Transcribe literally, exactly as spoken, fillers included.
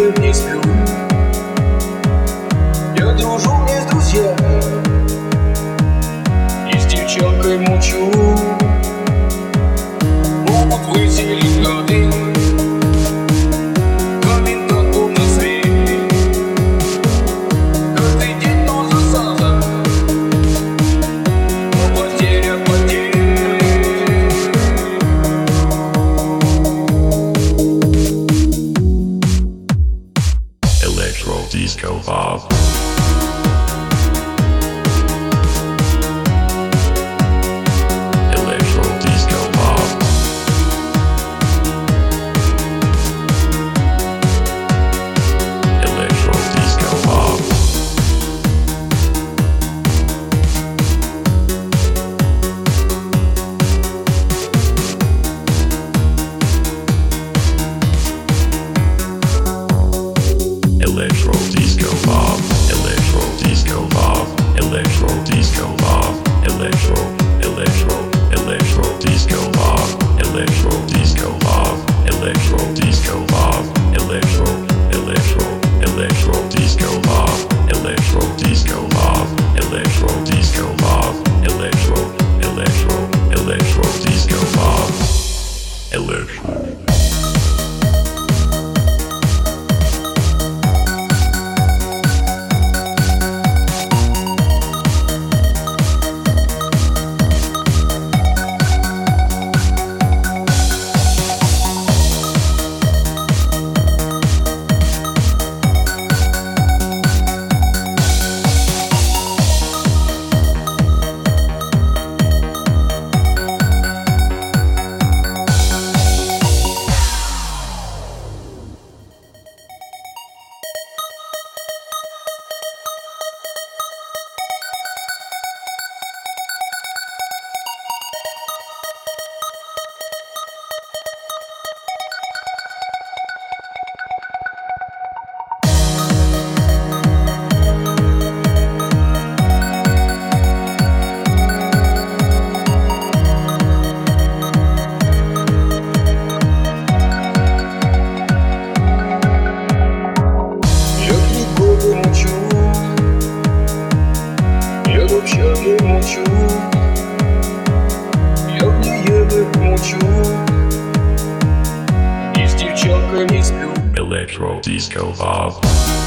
ем, не сплю. Я дружу не с друзьями и с девчонкой мучу. Могут выселить годы, коменданту на свете. Каждый день то засада, но потеря потеря. Electro Disco Bob. Electro Disco Bob, Electro Disco Bob, Electro Disco Bob, Electro, Electro, Electro Disco Bob, Electro Disco Bob, Electro Disco Bob, Electro, Electro, Electro Disco Bob, Electro Disco Bob, Electro Disco Bob, Electro, Electro, Electro Disco Bob, Electro. Я в общаге мучу, я в неебе мучу, и с девчонкой не сплю. Electro Disco Bob.